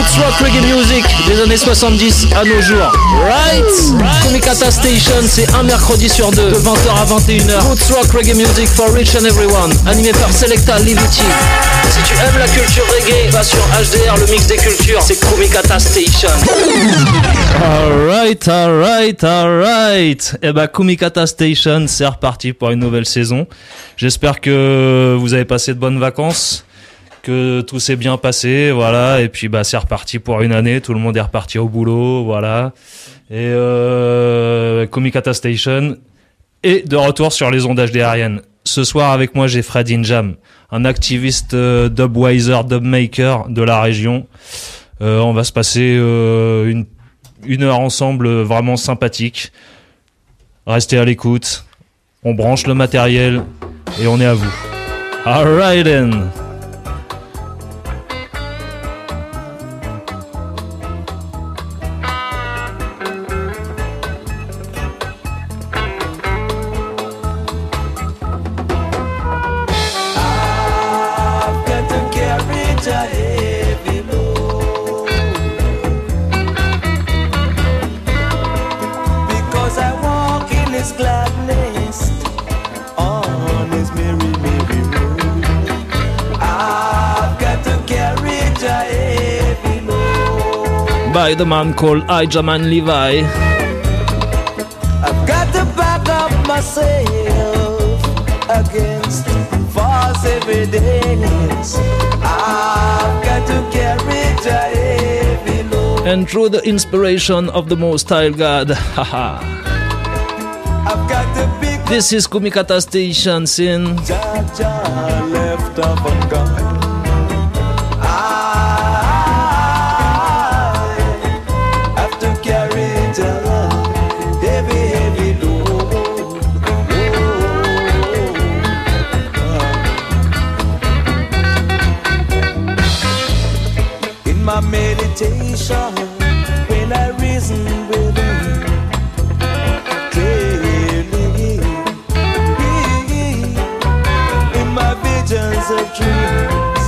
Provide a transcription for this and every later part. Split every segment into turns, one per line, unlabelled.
Roots rock reggae music des années 70 à nos jours. Right? Kumikata Station, c'est un mercredi sur deux, de 20h à 21h. Roots rock reggae music for rich and everyone, animé par Selecta Liviti. Si tu aimes la culture reggae, va sur HDR, le mix des cultures, c'est Kumikata Station. Alright. Et bah Kumikata Station, c'est reparti pour une nouvelle saison. J'espère que vous avez passé de bonnes vacances, que tout s'est bien passé, voilà. Et puis bah c'est reparti pour une année, tout le monde est reparti au boulot, voilà. Et Kumikata Station est de retour sur les ondes HDRiennes. Ce soir avec moi j'ai Fred Injam, un activiste dubwiser, dubmaker de la région. On va se passer une heure ensemble vraiment sympathique. Restez à l'écoute, on branche le matériel et on est à vous. Alright then. By the man called Ijaman Levi.
I've got to back up myself against false evidence. I've got to carry the heavy load.
And through the inspiration of the Most High God, haha.
I've got to pick
This is Kumikata Station sin.
Jaja left off a gun. Meditation when I reason within clearly in my visions of dreams,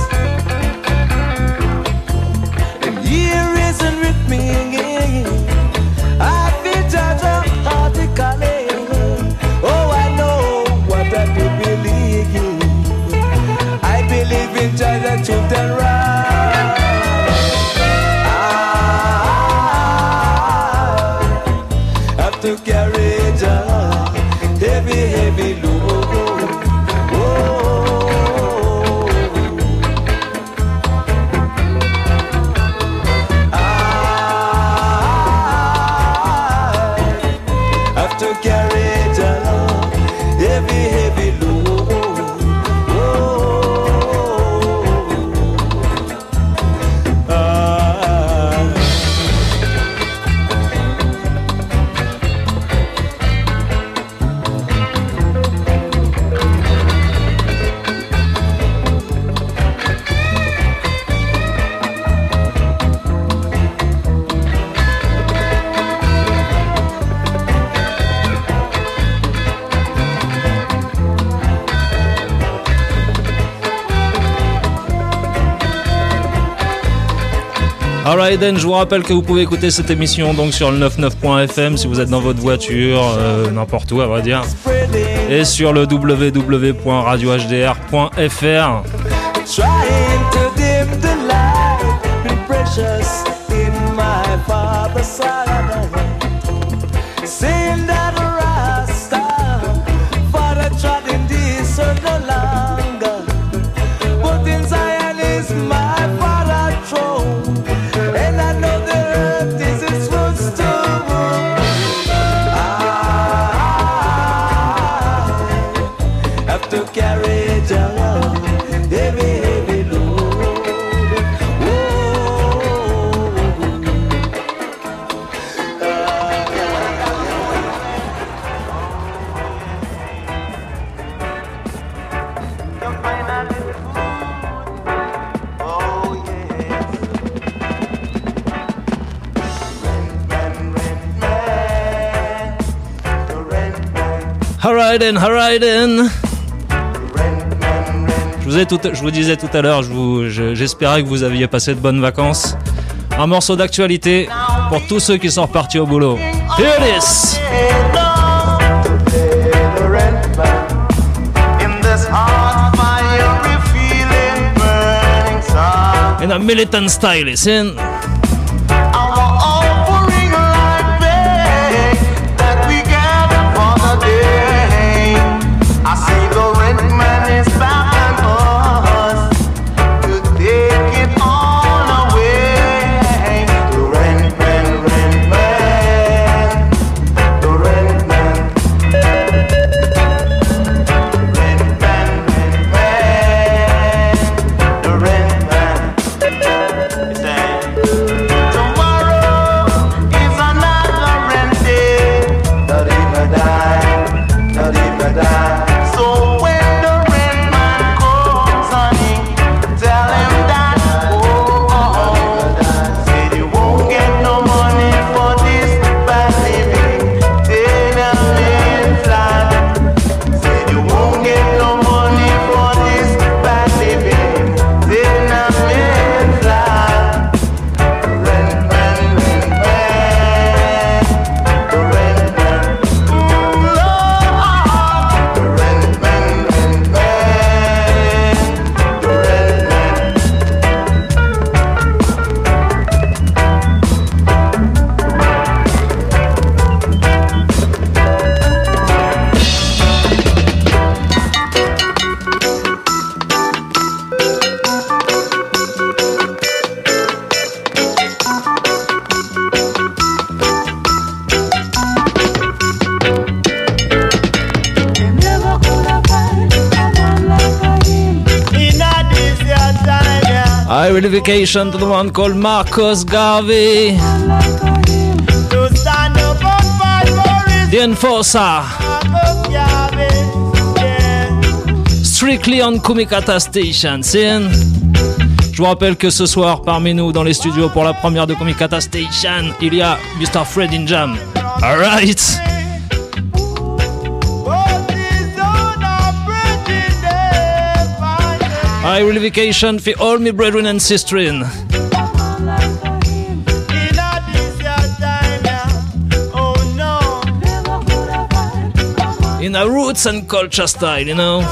and He reason with me. I feel judgmentically. Oh, I know what I do believe in. I believe in judgment, truth and right. To carry the heavy load. I have to carry the heavy load.
Alright then, je vous rappelle que vous pouvez écouter cette émission donc sur le 99.fm si vous êtes dans votre voiture, n'importe où à vrai dire, et sur le www.radiohdr.fr. Alright. Je vous disais tout à l'heure, j'espérais que vous aviez passé de bonnes vacances. Un morceau d'actualité pour tous ceux qui sont repartis au boulot. Here it is. In a militant style, listen. High Relification to the one called Marcus Garvey. The Enforcer. Strictly on Kumikata Station. Je vous rappelle que ce soir, parmi nous dans les studios pour la première de Kumikata Station, il y a Mr. Fred in Jam. Alright. High Relification for all my brethren and sisters. In a roots and culture style, you know.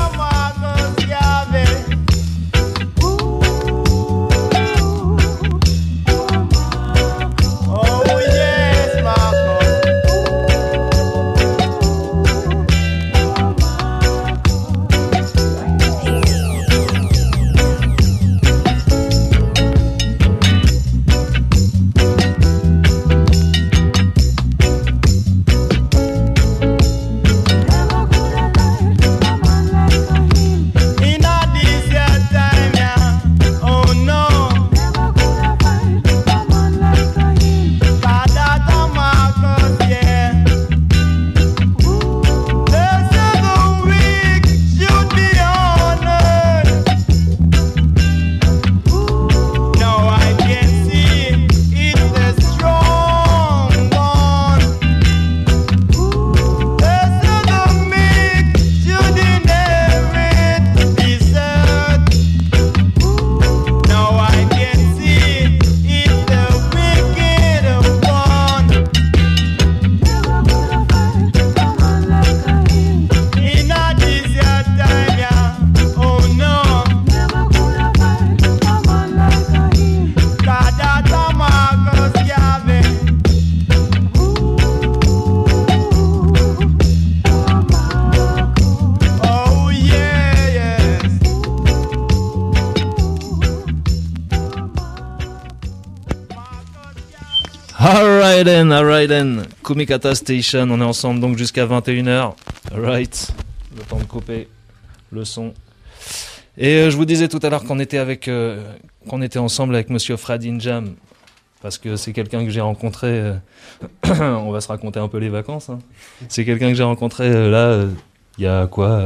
Alright then, Kumikata Station, on est ensemble donc jusqu'à 21h. Alright, le temps de couper le son. Et je vous disais tout à l'heure qu'on était ensemble avec Monsieur Fred in Jam, parce que c'est quelqu'un que j'ai rencontré. On va se raconter un peu les vacances. Hein. C'est quelqu'un que j'ai rencontré il y a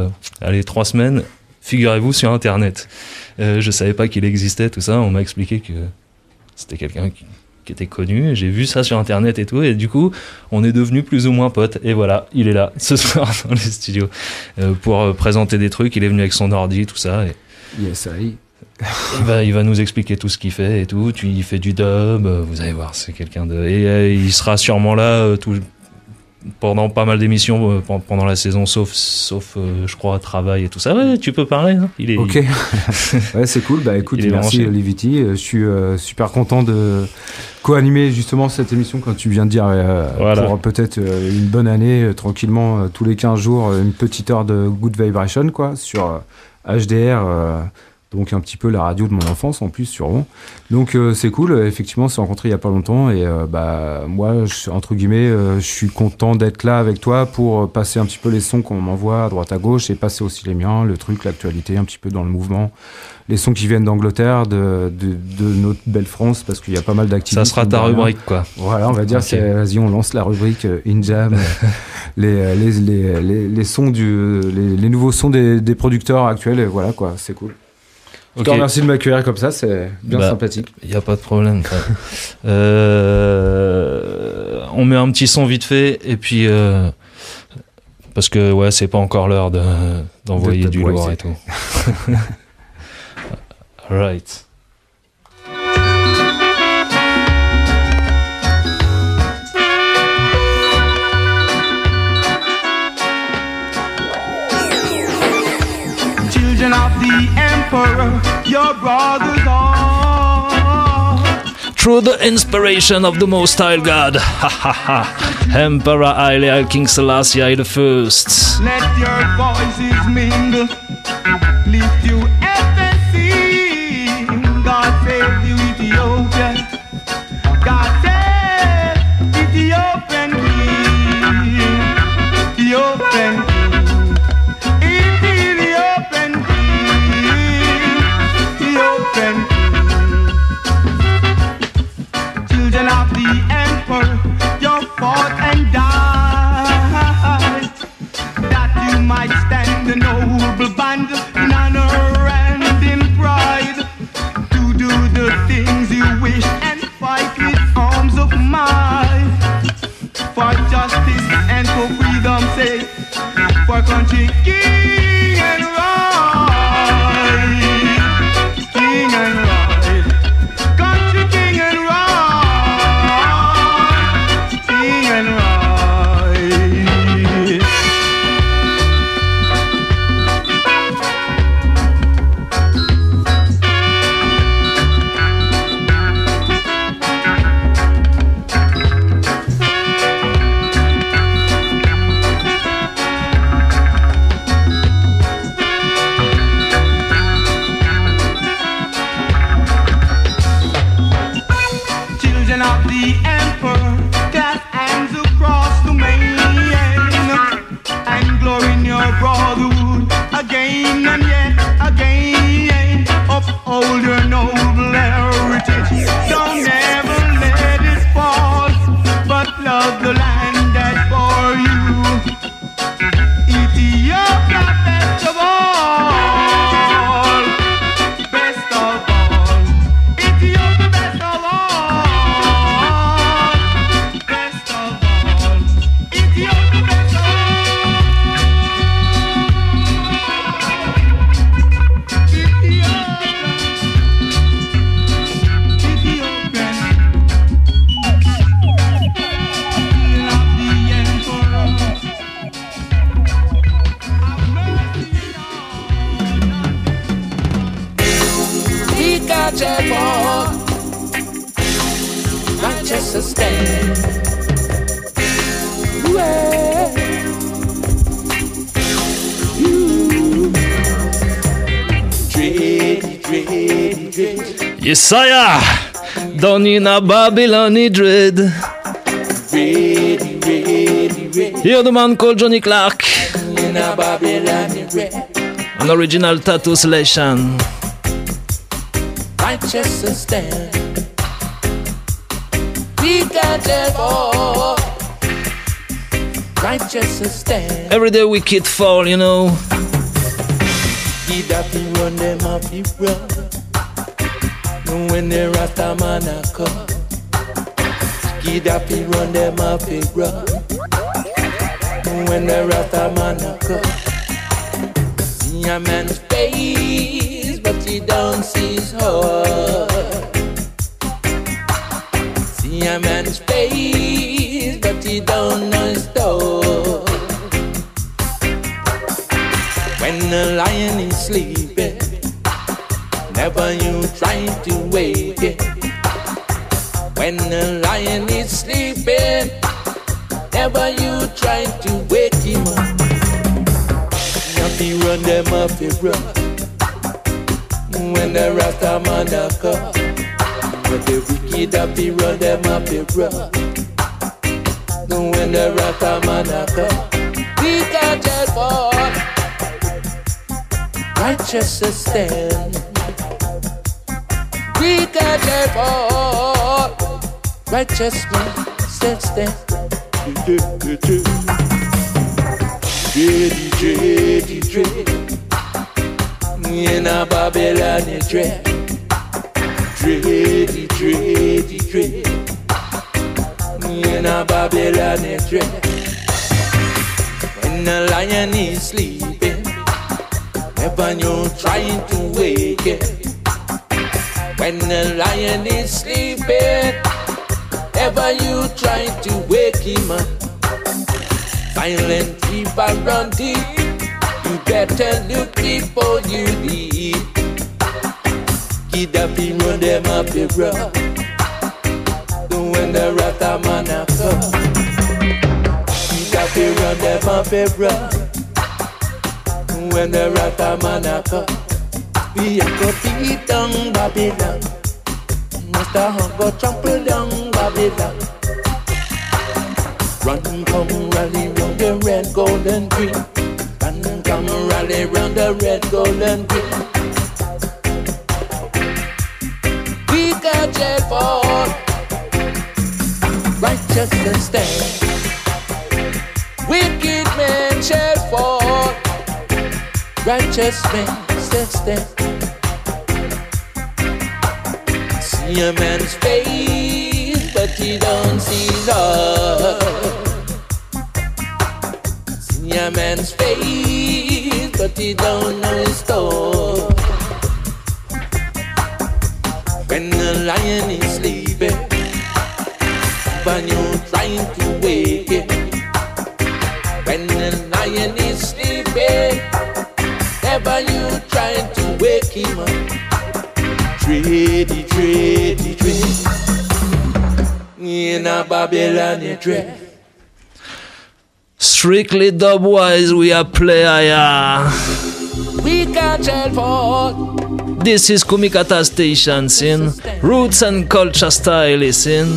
3 semaines. Figurez-vous sur Internet. Je savais pas qu'il existait tout ça. On m'a expliqué que c'était quelqu'un qui était connu, j'ai vu ça sur Internet et tout, et du coup on est devenus plus ou moins potes, et voilà, il est là ce soir dans les studios pour présenter des trucs. Il est venu avec son ordi, tout ça, et...
Yes, I.
Il va nous expliquer tout ce qu'il fait et tout. Il fait du dub, vous allez voir, c'est quelqu'un de... Et il sera sûrement là pendant pas mal d'émissions pendant la saison, sauf je crois, travail et tout ça. Ouais, tu peux parler. Hein,
ok. Ouais, c'est cool. Bah écoute, merci Liviti. Je suis super content de co-animer justement cette émission, quand tu viens de dire, voilà. Pour peut-être une bonne année, tranquillement, tous les 15 jours, une petite heure de Good Vibration, quoi, sur HDR. Donc un petit peu la radio de mon enfance en plus sûrement. Donc c'est cool, effectivement on s'est rencontrés il y a pas longtemps et moi entre guillemets je suis content d'être là avec toi pour passer un petit peu les sons qu'on m'envoie à droite à gauche et passer aussi les miens, le truc, l'actualité un petit peu dans le mouvement, les sons qui viennent d'Angleterre, de notre belle France, parce qu'il y a pas mal d'activités.
Ça sera ta rubrique quoi.
Voilà, on va dire, okay. Vas-y on lance la rubrique In Jam, les sons les nouveaux sons des producteurs actuels, et voilà quoi, c'est cool. Je te remercie de m'accueillir comme ça, c'est bien sympathique.
Il n'y a pas de problème. On met un petit son vite fait, et puis... parce que, ouais, c'est pas encore l'heure d'envoyer du lourd et tout. All right.
Children of the Emperor, your brothers are.
Through the inspiration of the Most High God, ha ha ha, Emperor Haile King Selassie I the First.
Let your voices mingle, lift you up and sing. God save you, Ethiopia. God save Ethiopian King, Ethiopian King. Children of the Emperor, you fought and died, that you might stand a noble band in honor and in pride, to do the things you wish and fight with arms of might, for justice and for freedom's sake, for country king and right, king and right, country king and right. Uphold your noble heritage. Don't ever let it fall, but love the land that's for you. Ethiopia, best of all, best of all. Ethiopia, best of all, best of all. Ethiopia, best of all.
Manchester stand.
Yesaya, down in a Babylon dread. Hear the man called Johnny Clark. An original tattoo selection.
Manchester stand. We got that all. Manchester stand.
Every day we kid fall, you know.
Get up and run them off the run. When the Rasta man a come, get up and run them off the run. When the Rasta man a come, see a man's face, but he he don't see his heart. See a man's face, but he don't know his thought. When the lion is sleeping, never you try to wake it. When the lion is sleeping, never you try to wake him up. Nothing run them up, he run. When the Rasta man a come, but the wicked up, he run them up, he run. When the Rasta man a come, we can't just fall. Righteousness stand. We can't just fall. Righteousness stand. Dread. In a Babylon, dread. In a Babylon, dread. When the lion is sleeping, never you trying to wake it. When the lion is sleeping, never you trying to wake him up. Silent people run deep. You better look before you leave. Kidnappy run them up the road. When the Rasta man a come, Kidnappy run them up the road. When the Rasta man a come, we a go beat down Babylon. Mr. Hunt go trample down Babylon. Run, come, rally round the red, gold and green. Run, come, rally round the red, gold and green. We got jail for righteousness stand. Wicked men shall fall. Righteous men stand. See a man's face, but he don't see his heart. See a man's face, but he don't know his thought. When the lion is sleeping, but you're trying to wake it. When the lion is sleeping, never you trying to wake him up. Dread. In a Babylon, dread.
Strictly dubwise, we are player.
We can't tell for.
This is Kumikata Station, sin. Roots and culture style, listen.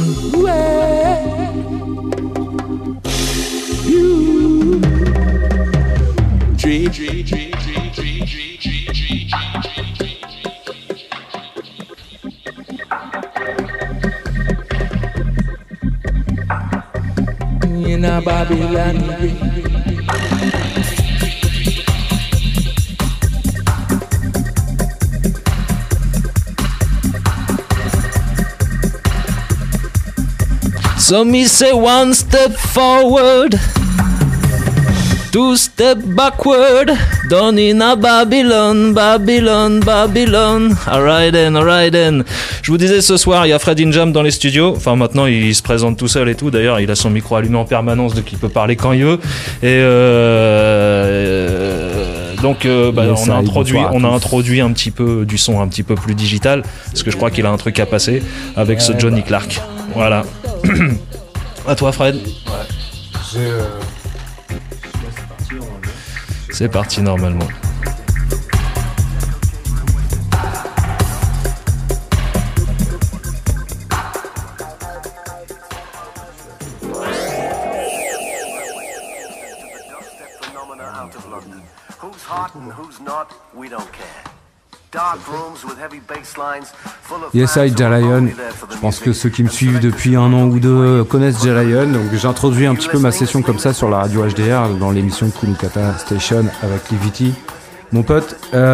In a Babylon.
So me say one step forward, two step backward, down in a Babylon. Alright then. Je vous disais, ce soir, il y a Fred Injam dans les studios. Enfin, maintenant, il se présente tout seul et tout. D'ailleurs, il a son micro allumé en permanence, donc il peut parler quand il veut. Et donc, on a introduit un petit peu du son un petit peu plus digital, parce que je crois qu'il a un truc à passer avec ce Johnny Clark. Voilà. À toi, Fred.
Ouais.
C'est parti normalement.
Yes, I, Jalayon. Je pense que ceux qui me suivent depuis un an ou deux connaissent Jalayon. Donc j'ai introduit un petit peu ma session comme ça sur la radio HDR dans l'émission Kumikata Station avec Livity, mon pote.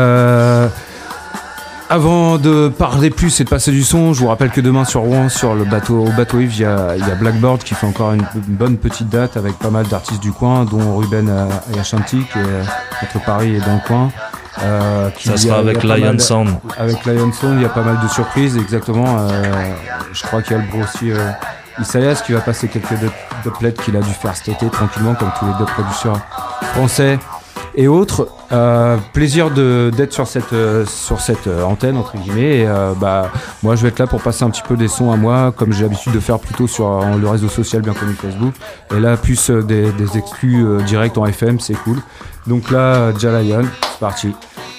Avant de parler plus et de passer du son, je vous rappelle que demain sur Rouen, sur le bateau Yves, il y a Blackboard qui fait encore une bonne petite date avec pas mal d'artistes du coin, dont Ruben et Ashanti qui est entre Paris et dans le coin.
Ça sera avec Lion Sound.
Avec Lion Sound, il y a pas mal de surprises, exactement. Je crois qu'il y a le bro aussi Isaias qui va passer quelques doublets qu'il a dû faire cet été tranquillement, comme tous les deux producteurs français et autres. Plaisir d'être sur cette antenne entre guillemets. Et, moi je vais être là pour passer un petit peu des sons à moi, comme j'ai l'habitude de faire plutôt sur le réseau social bien connu Facebook. Et là plus des exclus directs en FM, c'est cool. Donc là, Jalayon, c'est parti.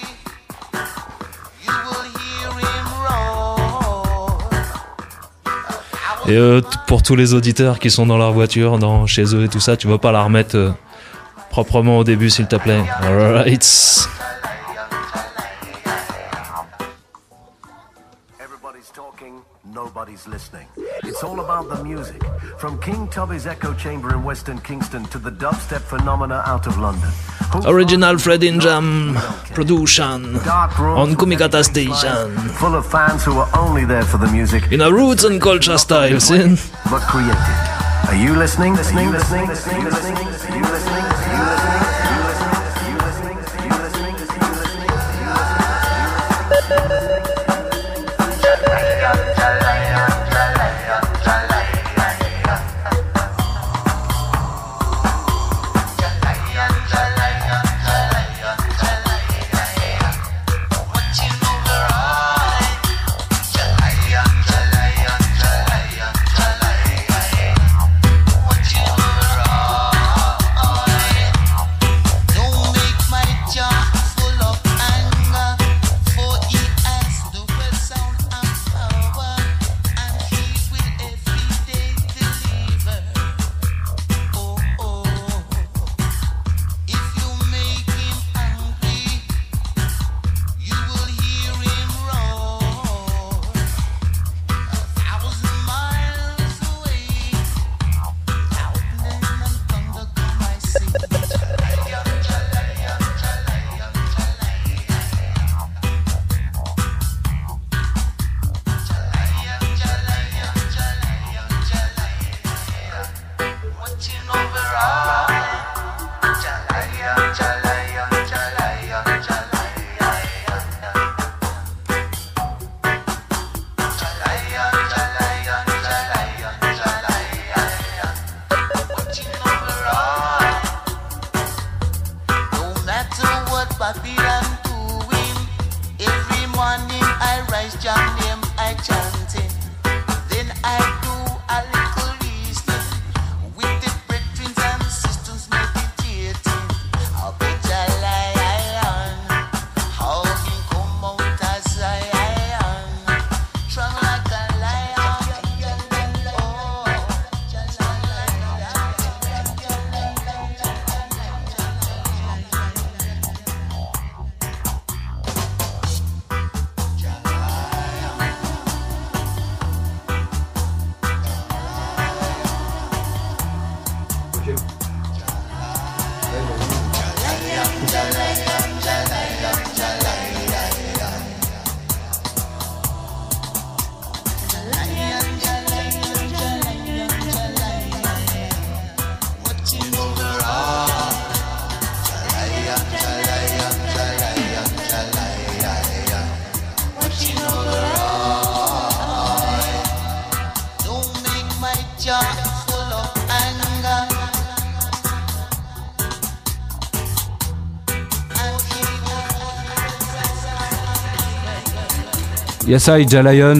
Et pour tous les auditeurs qui sont dans leur voiture, chez eux et tout ça, tu vas pas la remettre proprement au début, s'il te plaît. Alright.
Everybody's talking, nobody's listening. It's all about the music. From King Tubby's Echo Chamber in Western Kingston to the dubstep phenomena out of London.
Original Fred in Jam production on Kumikata Station.
Full of fans who are only there for the music.
In a roots and culture style, sin.
But created. Are you listening? Listening, listening, listening, listening, listening, listening.
Yasai Jalayon,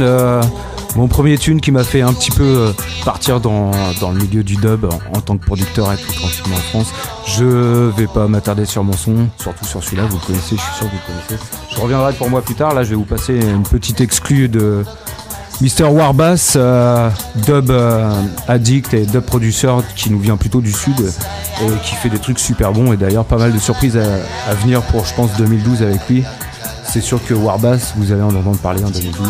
mon premier tune qui m'a fait un petit peu partir dans le milieu du dub en tant que producteur et tout tranquillement en France. Je vais pas m'attarder sur mon son, surtout sur celui-là, vous le connaissez, je suis sûr que vous le connaissez. Je reviendrai pour moi plus tard, là je vais vous passer une petite exclue de Mr. Warbass, dub addict et dub producer qui nous vient plutôt du sud et qui fait des trucs super bons et d'ailleurs pas mal de surprises à venir pour je pense 2012 avec lui. C'est sûr que Warbass, vous allez en entendre parler en 2012.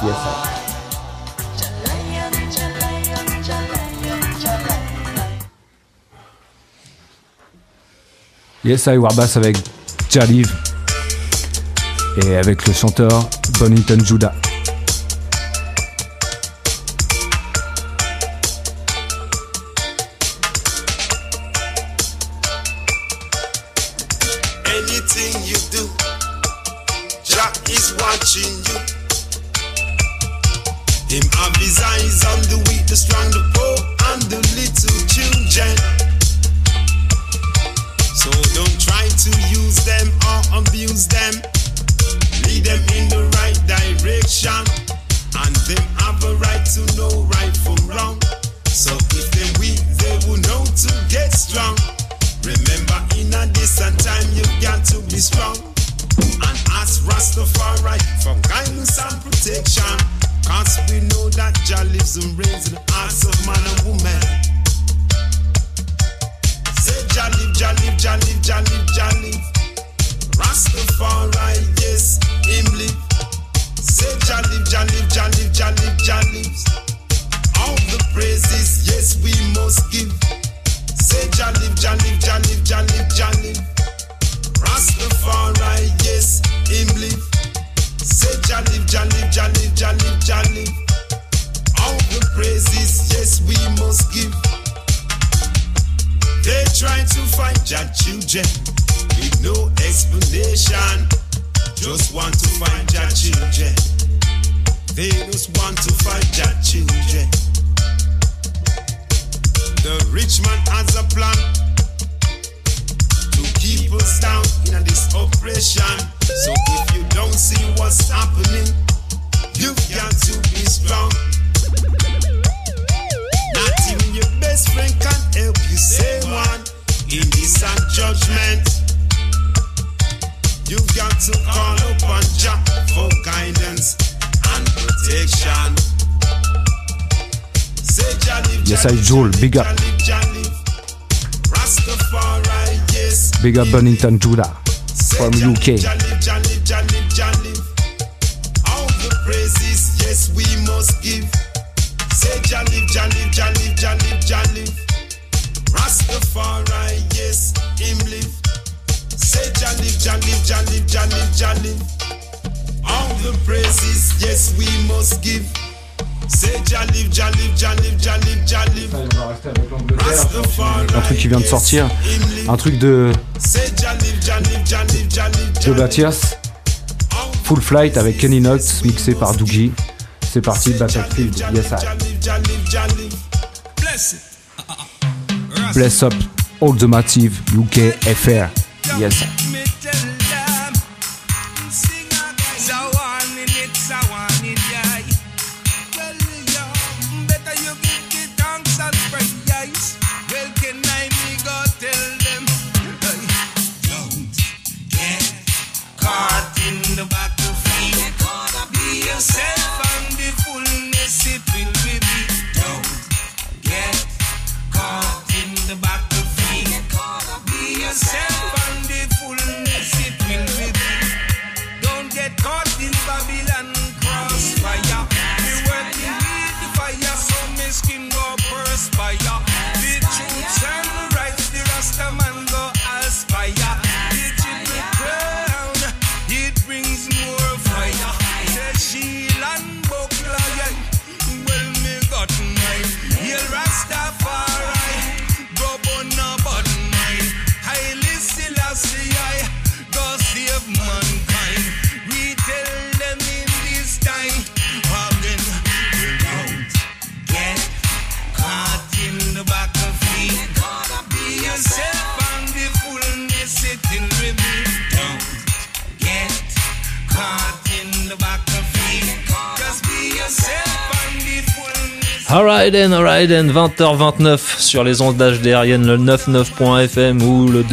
Yes, I Warbass avec Jaliv et avec le chanteur Bonington Judah.
Anything you do, is watching you. Him have his eyes on the weak, the strong, the poor, and the little children. So don't try to use them or abuse them. Lead them in the right direction. And them have a right to know right from wrong. So if they're weak, they will know to get strong. Remember, in a distant time, you got to be strong. And ask Rastafari for guidance and protection. Cause we know that Jah lives and reigns in the hearts of man and woman. Say Jah live, Jah live, Jah live, Jah live, Jah live. Rastafari, yes, him live. Say Jah live, Jah live, Jah live, Jah live, Jah lives. All the praises, yes, we must give. Say Jah live, Jah live, Jah live, Jah live, Jah live. Rastafari, yes, him live. Say Jah live, Jah live, Jah live, Jah live, Jah live. All the praises, yes, we must give. They try to fight Jah children with no explanation. Just want to find Jah children. They just want to find Jah children. The rich man has a plan to keep us down in this oppression. So if you don't see what's happening, you've got to be strong. Not even your best friend can help you say one in this judgment. You've got to call upon Jah for guidance and protection. Say Jah live,
yes, I Joel, big up.
Rastafari, yes.
Big up Bonington Judah from UK.
All the praises, yes, we must give. Say Jah live, Jah live, Jah live, Jah live, Jah live. Rastafari, yes, him live. Say Jah live, Jah live, Jah live, Jah live, Jah live. All the praises, yes, we must give. Say Jah live, Jah live, Jah live, Jah live, Jah live.
Un truc qui vient de sortir, un truc de Matthias, Full Flight avec Kenny Knox mixé par Doogie. C'est parti, Battlefield, yes I. Bless up, All the Massive, UK, FR, yes I.
Alright then, 20h29 sur les ondes d'HDRienne, le 99.fm ou le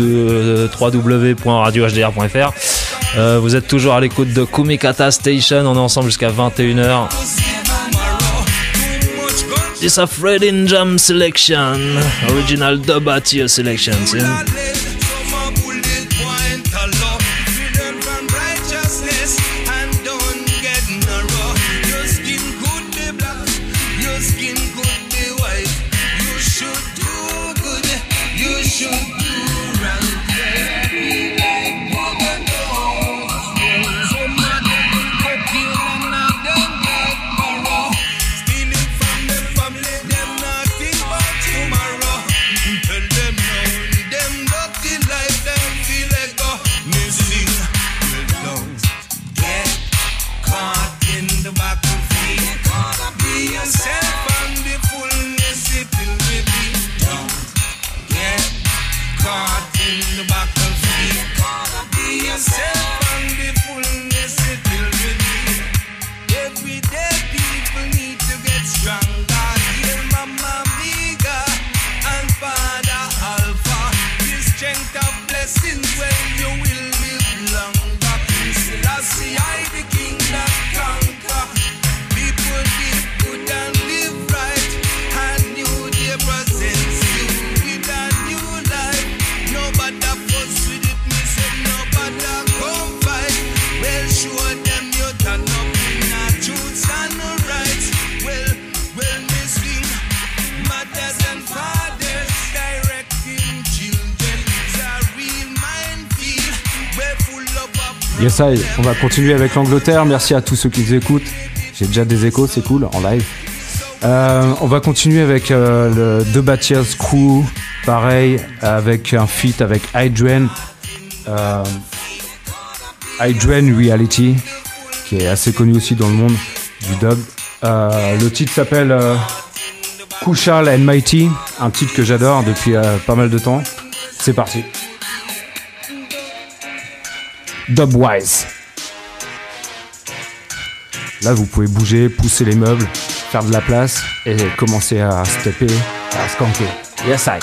www.radiohdr.fr. Vous êtes toujours à l'écoute de Kumikata Station, on est ensemble jusqu'à 21h. This a Fred in Jam selection, original Dub-Atio selection.
Them
Yes, on va continuer avec l'Angleterre. Merci à tous ceux qui nous écoutent. J'ai déjà des échos, c'est cool, en live. On va continuer avec le The Batiers Crew, pareil, avec un feat avec Hydran Reality, qui est assez connu aussi dans le monde du dub. Le titre s'appelle Crucial and Mighty, un titre que j'adore depuis pas mal de temps. C'est parti. Dubwise. Là, vous pouvez bouger, pousser les meubles, faire de la place et commencer à stepper, à skanker. Yes, I.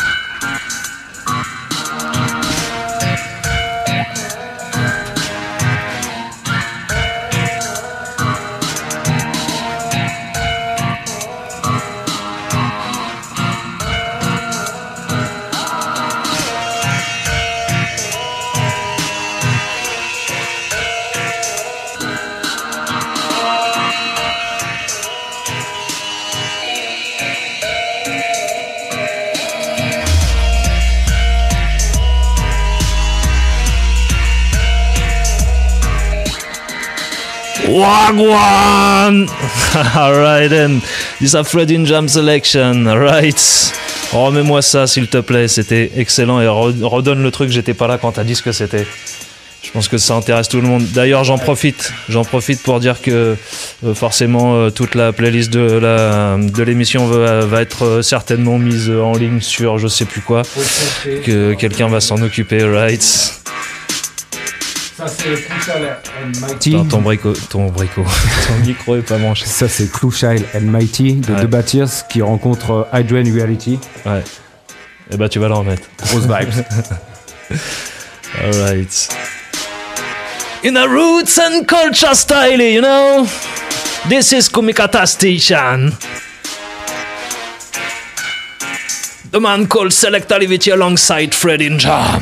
Wagwan! Alright then, this is Fredin Jam selection, alright. Remets-moi ça s'il te plaît, c'était excellent et redonne le truc, j'étais pas là quand t'as dit ce que c'était. Je pense que ça intéresse tout le monde. D'ailleurs, j'en profite pour dire que forcément toute la playlist de l'émission va être certainement mise en ligne sur je sais plus quoi, que quelqu'un va s'en occuper, right?
Ça c'est Crucial and Mighty.
Ton micro est pas branché.
Ça c'est Crucial and Mighty de The Batiers qui rencontre Hydran Reality.
Ouais. Et bah tu vas la remettre.
Grosse vibes.
Alright. In a roots and culture style, you know. This is Kumikata Station. The man called Selectalivity alongside Fredin Jam.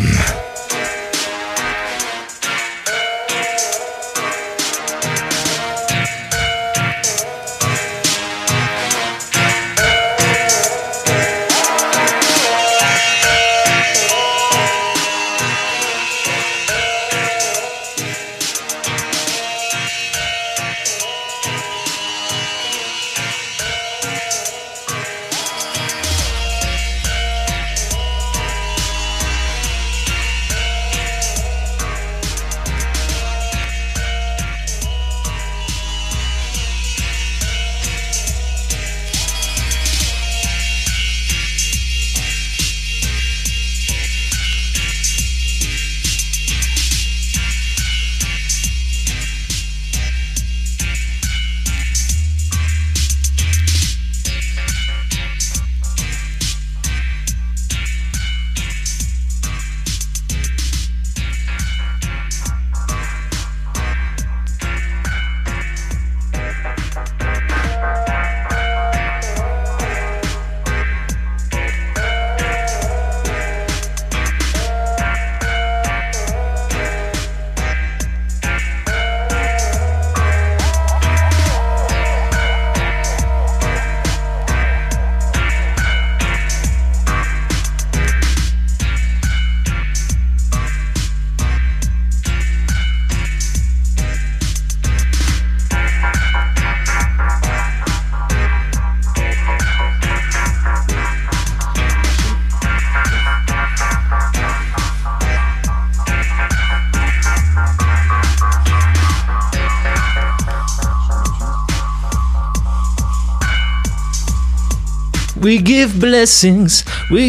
We give blessings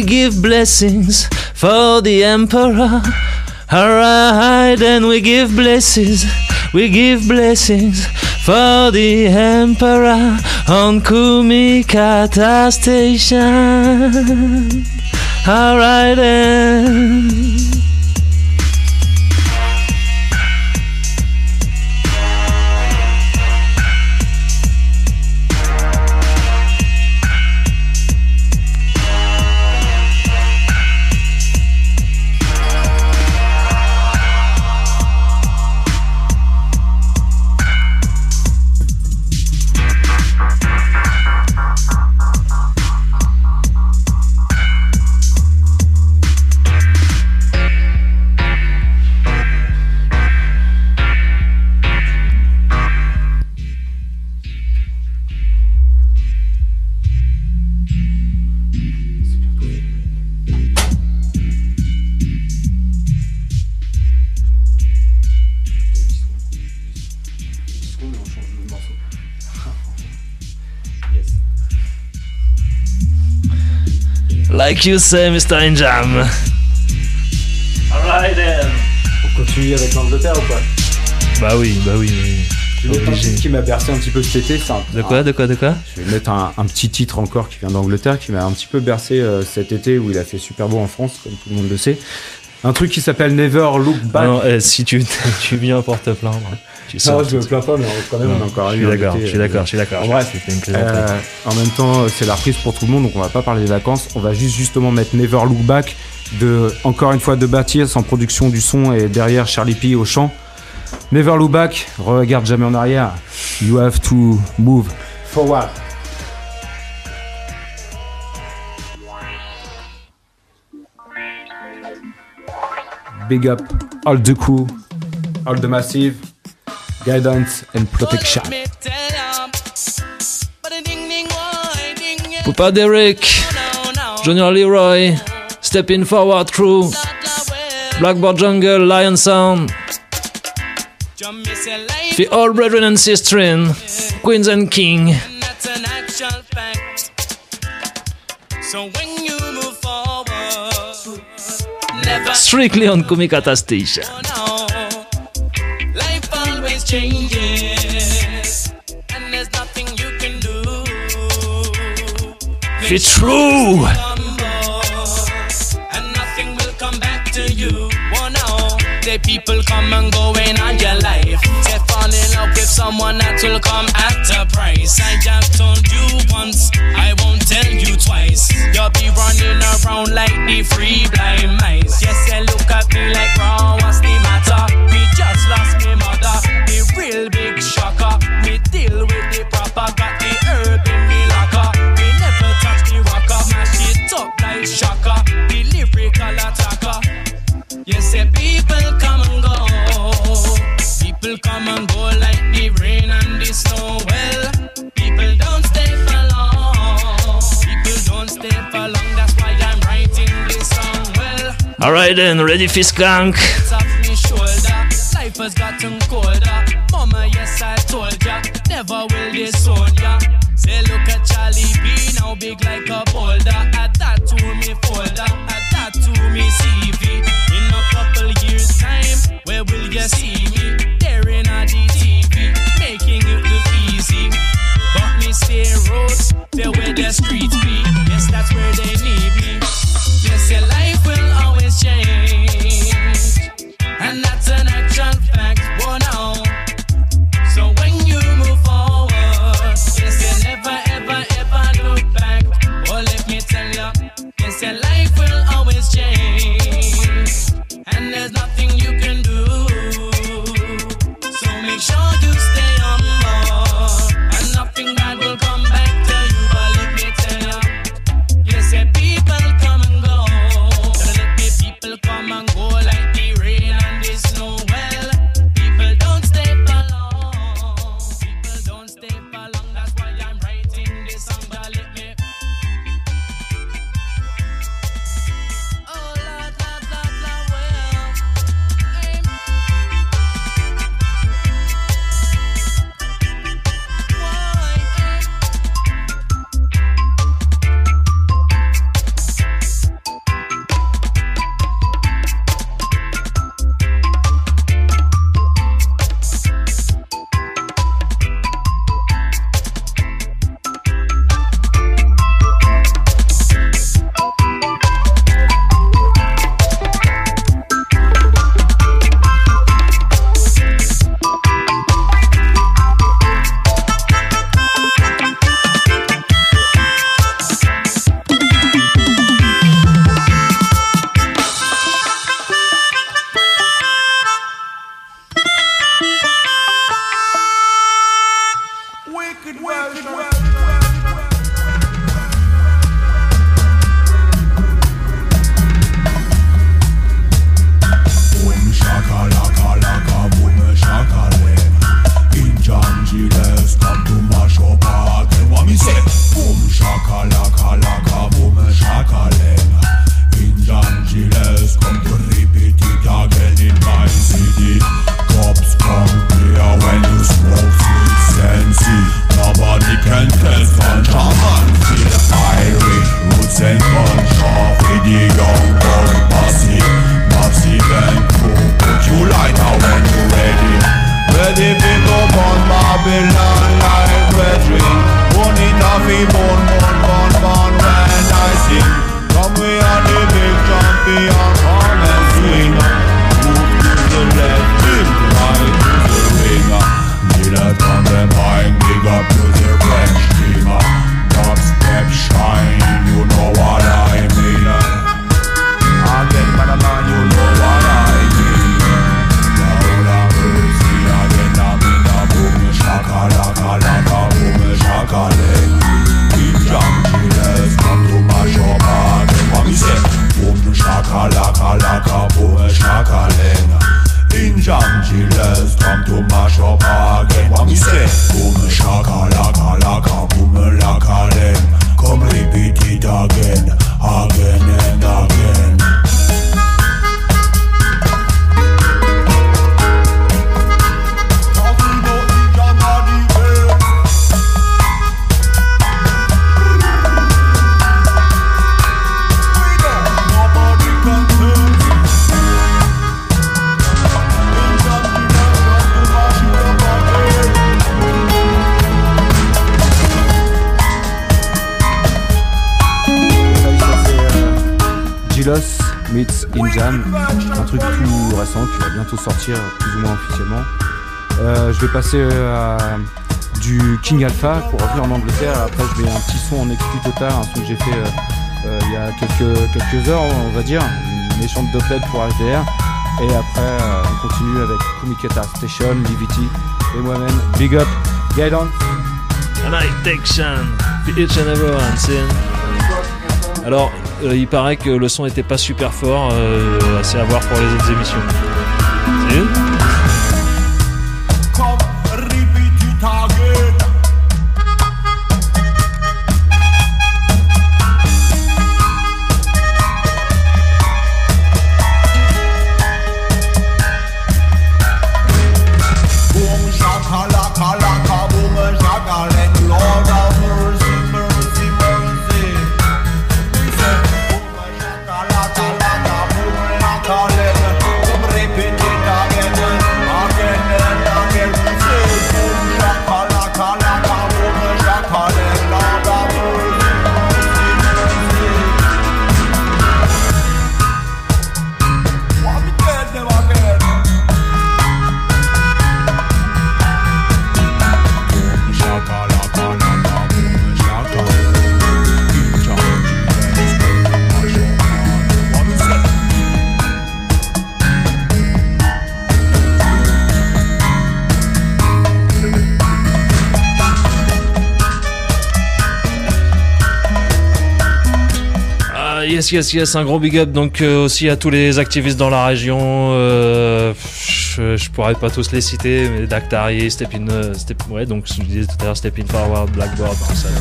for the emperor. Alright, and we give blessings for the emperor on Kumikata Station. Alright then. Like you say, Mr. Injam. Alright then.
On continue avec l'Angleterre ou pas?
Bah oui.
Je vais mettre un titre qui m'a bercé un petit peu cet été.
De quoi?
Je vais mettre un petit titre encore qui vient d'Angleterre, qui m'a un petit peu bercé cet été où il a fait super beau en France, comme tout le monde le sait. Un truc qui s'appelle Never Look Back.
Non, si tu viens pour te plaindre.
Non, je me plains pas, mais quand même, on a encore eu.
Je suis d'accord.
Bref, en même temps, c'est la reprise pour tout le monde, donc on va pas parler des vacances. On va justement mettre Never Look Back encore une fois de Baptiste en production du son et derrière Charlie P au chant. Never Look Back, regarde jamais en arrière. You have to move forward. Big up all the crew, all the massive, guidance and protection.
Pupa Derek, Junior Leroy, Stepping Forward Crew, Blackboard Jungle, Lion Sound, the All Brethren and Sistren, Queens and King. Strictly on Kumikata Station.
Life always changes, and there's nothing you can do.
It's true.
And nothing will come back to you. Oh no, the people come and go in on your life. Say fall in love with someone that will come at a price. I just told you once, I won't tell you twice. You'll be running around like the free blind mice. Yes, they look at me like, bro, what's the matter? We just lost me mother, the real big shocker. We deal with the proper, got the herb in me locker. We never touch the rocker, mash it up like shocker. The lyrical attacker. Yes, say people come and go. People come and go like the rain and the snow. Well, people don't stay for long. People don't stay for long. That's why I'm writing this song. Well,
alright then, ready for skunk.
It's off me shoulder. Life has gotten colder. Mama, yes, I told ya. Never will disown ya. Say, look at Charlie B, now big like a boulder. Add that to me folder. Add that to me CV. In a couple years' time, where will you see me? There in a DTV, making it look easy. But me stay roads, they're where the streets be. Yes, that's where they need me. Yes, your life will always change, and that's an actual fact. Oh no. So when you move forward, yes, you never ever ever look back. Oh, let me tell ya, yes, your life will always change, and there's nothing you can do. So make sure you stay on board, and nothing bad will come back to you. But let me tell
fi born when I sing. Come we are the big champion, come and swing. Move to the left, him right to the ring. Dealers on them high, big up to the French team. Dubstep shine, you know what I mean. Again, man, you know what I mean. Lord have mercy, again, I'm boom, shaka-laka, boom, shaka-leg. Keep jumping, let's come to my shop again. What me say? Boom, shaka-laka, boom, shaka-leg. In jungle, let's come to my shop again. What me say? Boom, shaka-laka, boom, laka-leg. Come repeat it again and again.
Jilos meets Injam, un truc tout récent qui va bientôt sortir plus ou moins officiellement. Je vais passer à du King Alpha pour revenir en Angleterre. Après je mets un petit son en exclu total, un son que j'ai fait il y a quelques heures on va dire, une méchante doublet pour HDR. Et après on continue avec Kumikata Station, Livity et moi-même. Big up, Guidance.
And I take Shan, each and everyone, sin. Alors, il paraît que le son était pas super fort, c'est à voir pour les autres émissions. C'est une Yes, un gros big up donc aussi à tous les activistes dans la région. Je pourrais pas tous les citer, mais Dactari, ouais, donc je disais tout à l'heure Step In Forward, Blackboard, tout ça.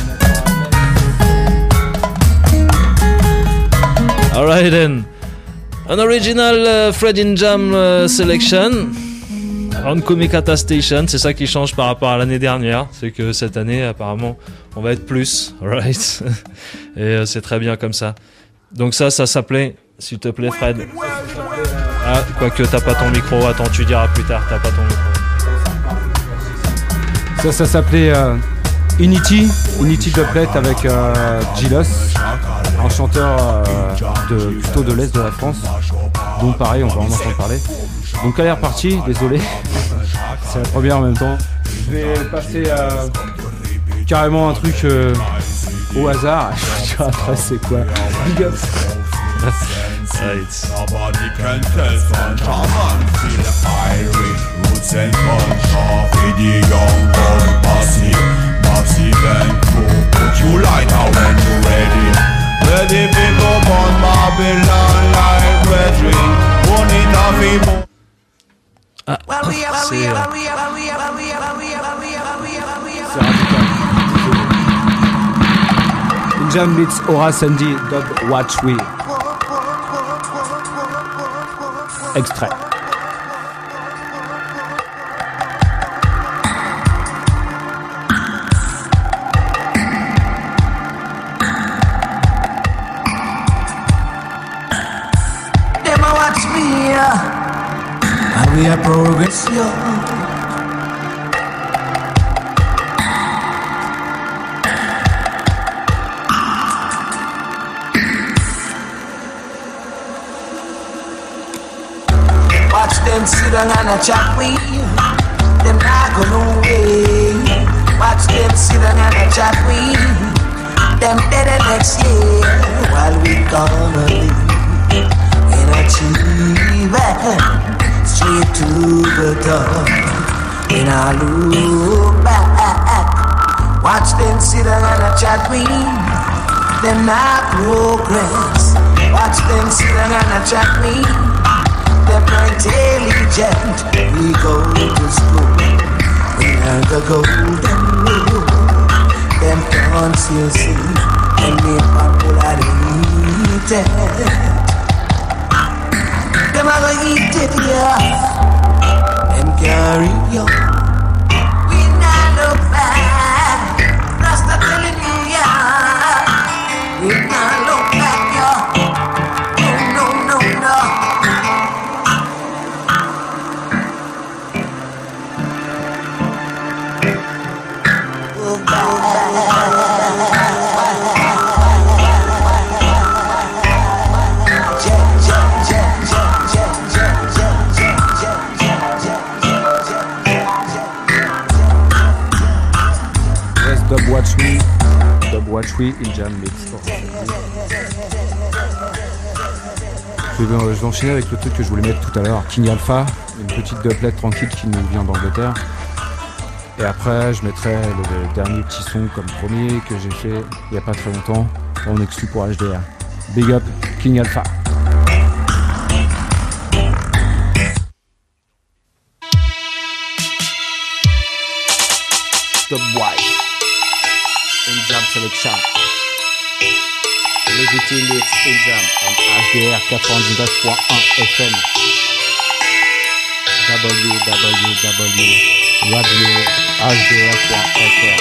Alright then, an original Fred Injam selection on Kumikata Station. C'est ça qui change par rapport à l'année dernière, c'est que cette année apparemment on va être plus, alright. Et c'est très bien comme ça. Donc ça s'appelait, s'il te plaît Fred. Ah, quoique t'as pas ton micro, attends, tu diras plus tard, t'as pas ton
Ça
micro.
s'appelait Unity Doublet avec Jilos, un chanteur plutôt de l'Est de la France, dont pareil, on va en entendre parler. Donc allez reparti, désolé, c'est la première en même temps. Je vais passer carrément un truc au hasard. Je sais après c'est quoi. Big up.
Nobody can tell from German feel Irish roots and culture for the young gun massive and cool. Put you light out when you ready pick up on Babylon like brethren. Bonita people.
Ah, c'est
Injam meets Aura Sandy Dub Watch We. Extrait.
Them a watch me, and we are progression.
them sit down and a chat with. Them not go no way. Watch them sit down and a chat with. Them dead next year. While we gonna live and achieve straight to the top. And I look back. Watch them sit down and a chat with. Them not progress. Watch them sit down and a chat with. Them not intelligent. We go to school. We learn the golden rule. Them can't you see. Them make popularity. Them are gonna eat it, yeah. Them carry on. We not look back. That's the telling you, yeah. We not look back, yeah. No, no, no, no. Look back.
Dub Watch We, Il Jam Mix. Je vais enchaîner avec le truc que je voulais mettre tout à l'heure, King Alpha, une petite doublet tranquille qui nous vient d'Angleterre. Et après, je mettrai le dernier petit son comme premier que j'ai fait il n'y a pas très longtemps, en exclu pour HDR. Big up, King Alpha. Dub Watch. In Jam Selection. Levity Mix In Jam on HDR 99.1 FM. www.radiohdr.fr.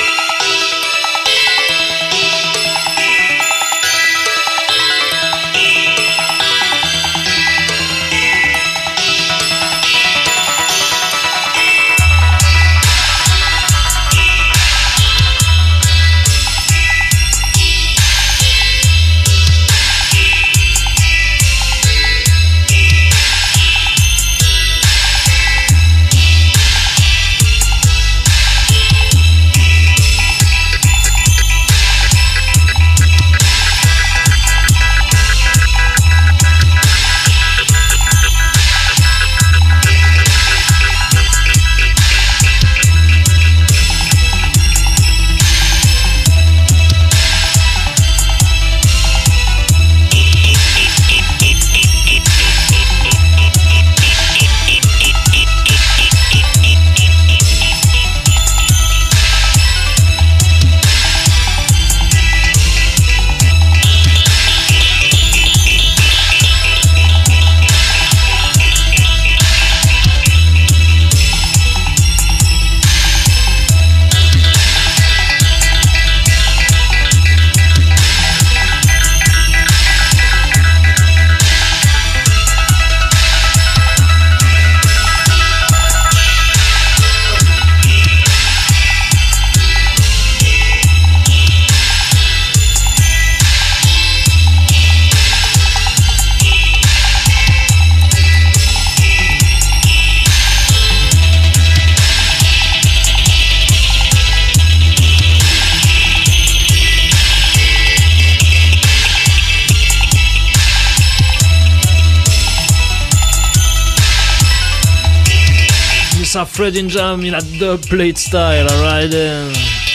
Fred In Jam in a dub plate style, alright then.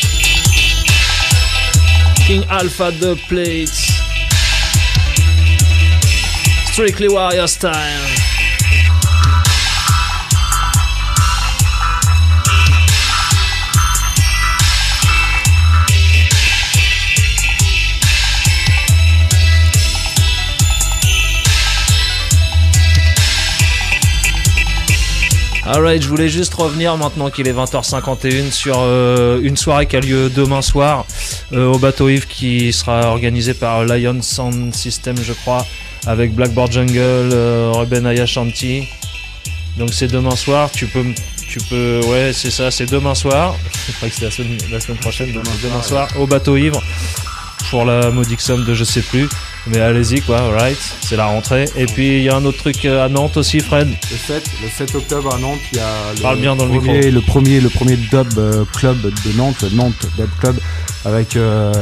King Alpha dub plates. Strictly Warrior style. Alright, je voulais juste revenir maintenant qu'il est 20h51 sur une soirée qui a lieu demain soir au Bateau Ivre, qui sera organisée par Lion Sound System, je crois, avec Blackboard Jungle, Ruben Ayashanti. Donc c'est demain soir, tu peux, ouais c'est ça, c'est demain soir. Je crois que c'est la semaine prochaine, demain soir au Bateau Ivre pour la modique somme de je sais plus. Mais allez-y quoi, right, c'est la rentrée. Et puis il y a un autre truc à Nantes aussi, Fred.
Le 7 octobre à Nantes, il y a
Parle bien dans
le premier dub club de Nantes Dub Club avec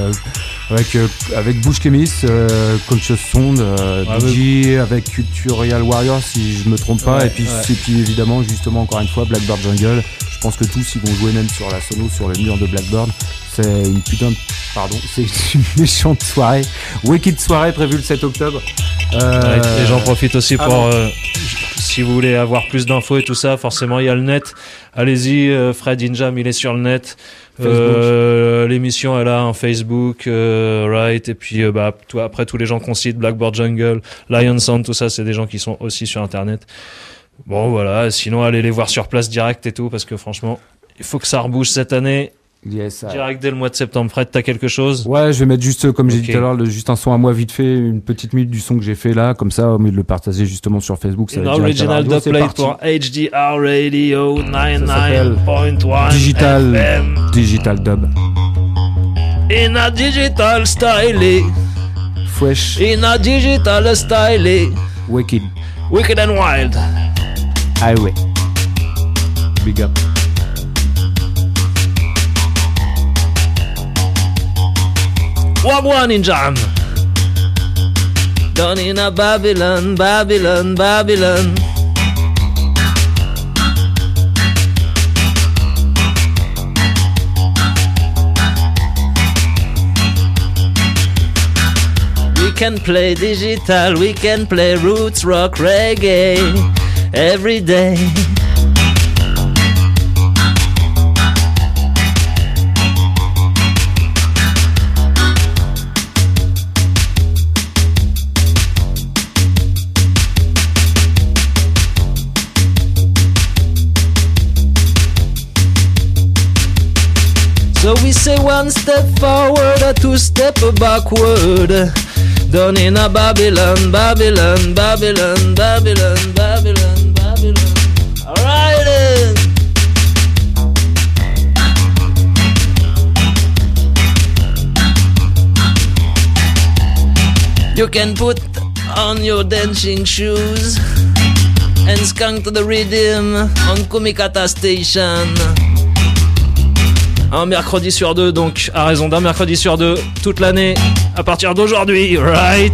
Bush Chemist, Conscious Sound, DJ, avec Cultural Warrior si je me trompe pas, et puis évidemment justement encore une fois Blackbird Jungle. Je pense que tous ils vont jouer même sur la sono, sur le mur de Blackbird. C'est une méchante soirée, wicked soirée prévue le 7 octobre.
Et j'en profite aussi pour si vous voulez avoir plus d'infos et tout ça, forcément il y a le net. Allez-y, Fred Injam il est sur le net. L'émission elle a un Facebook, right, et puis après tous les gens qu'on cite, Blackbird Jungle, Lion Sound, tout ça c'est des gens qui sont aussi sur internet. Bon voilà, sinon allez les voir sur place direct et tout, parce que franchement il faut que ça rebouge cette année.
Yes,
direct dès le mois de septembre. Fred, t'as quelque chose?
Ouais, je vais mettre juste, comme j'ai dit tout à l'heure, juste un son à moi vite fait, une petite minute du son que j'ai fait là, comme ça, au mieux de le partager justement sur Facebook.
Une original dubplate pour HDR Radio 99.1
Digital Dub.
In a digital style.
Fresh.
In a digital style.
Wicked
and wild.
Highway. Big up.
Wagwan in jam. Down in a Babylon. We can play digital, we can play roots, rock, reggae every day. So we say one step forward, a two step backward. Down in a Babylon. Alright then. You can put on your dancing shoes and skunk to the rhythm on Kumikata Station. Un mercredi sur deux, donc à raison d'un mercredi sur deux, toute l'année, à partir d'aujourd'hui, right?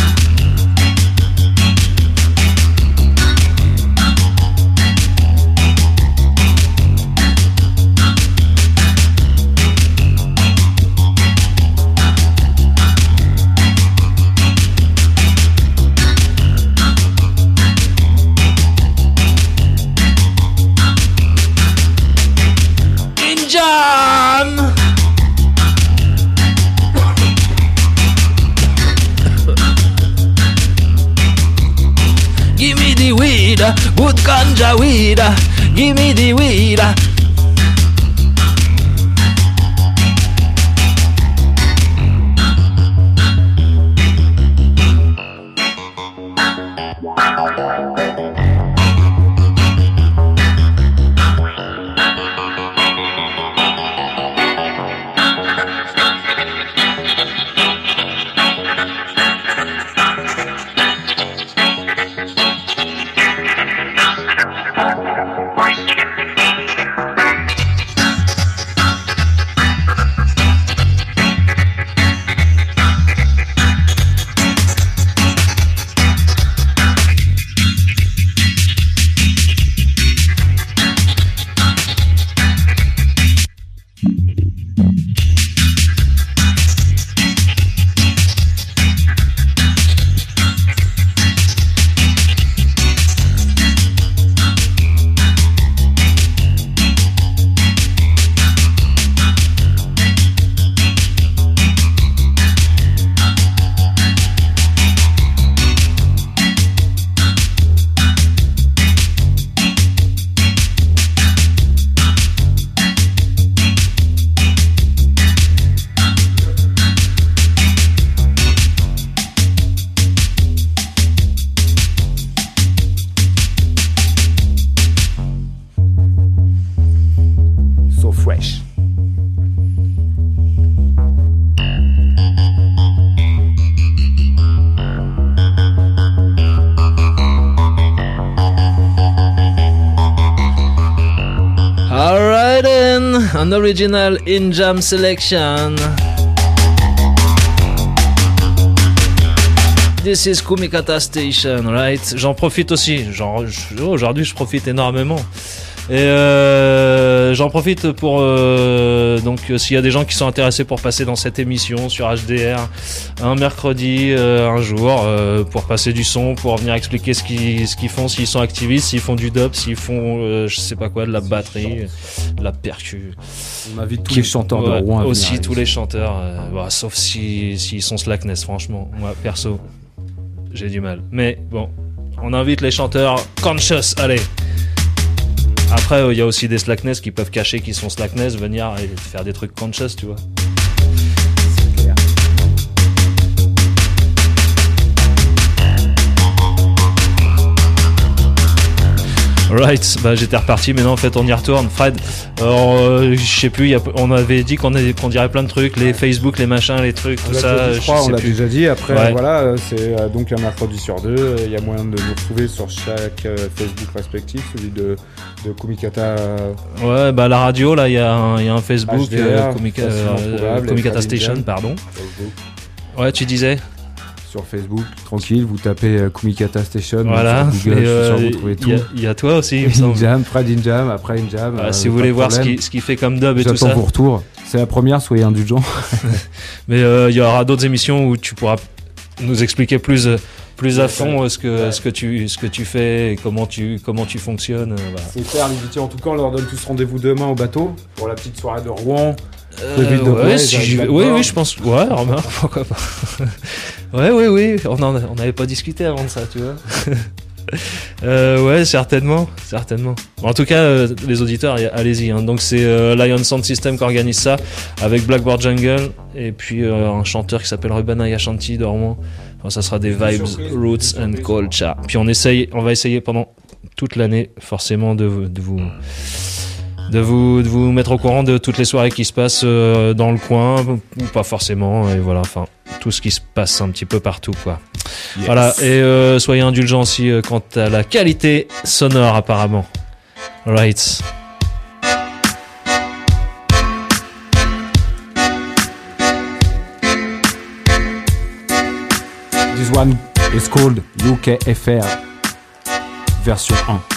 Good ganja weed, give me the weed. an original In Jam selection. This is Kumikata Station, right? J'en profite aussi. Aujourd'hui, je profite énormément. Et j'en profite pour donc s'il y a des gens qui sont intéressés pour passer dans cette émission sur HDR un mercredi un jour pour passer du son, pour venir expliquer ce qu'ils font, s'ils sont activistes, s'ils font du dub, s'ils font je sais pas quoi, de la batterie, de la percu.
On invite tous les chanteurs de Rouen
aussi tous les chanteurs sauf s'ils sont slackness, franchement moi perso j'ai du mal, mais bon on invite les chanteurs conscious, allez. Après, il y a aussi des slackness qui peuvent cacher qu'ils sont slackness, venir et faire des trucs conscious, tu vois. C'est clair. Right, j'étais reparti, mais non, en fait, on y retourne. Fred, je sais plus, on avait dit qu'on dirait plein de trucs, les Facebook, les machins, les trucs, tout ça.
Je crois, on l'a déjà dit. Après, voilà, c'est donc un mercredi sur 2. Il y a moyen de nous retrouver sur chaque Facebook respectif, celui de Kumikata.
Ouais, la radio, là, il y a un Facebook,
HDR,
Kumikata Station, pardon. Facebook. Ouais, tu disais
sur Facebook, tranquille, vous tapez Kumikata Station,
voilà,
sur Google, vous trouvez tout.
Il y a toi aussi, il me semble.
Jam, Fred In Jam, après In Jam.
Si vous voulez voir ce qu'il fait comme dub et tout ça.
J'attends vos retours. C'est la première, soyez indulgents.
Mais il y aura d'autres émissions où tu pourras nous expliquer plus à fond ce que tu fais et comment tu fonctionnes. Voilà.
C'est clair, les invités. En tout cas, on leur donne tous rendez-vous demain au bateau pour la petite soirée de Rouen.
Oui, je pense. Ouais, pourquoi pas. Oui. On n'avait pas discuté avant de ça, tu vois. Ouais, certainement. En tout cas, les auditeurs, allez-y. Hein. Donc c'est Lion Sound System qui organise ça avec Blackboard Jungle et puis un chanteur qui s'appelle Ruben Ayashanti de Rouen. Enfin, ça sera des vibes, roots and culture. Puis on va essayer pendant toute l'année, forcément, de vous mettre au courant de toutes les soirées qui se passent dans le coin, ou pas forcément, et voilà, enfin, tout ce qui se passe un petit peu partout, quoi. Yes. Voilà, et soyez indulgents aussi quant à la qualité sonore, apparemment. Right.
This one is called UKFR version 1.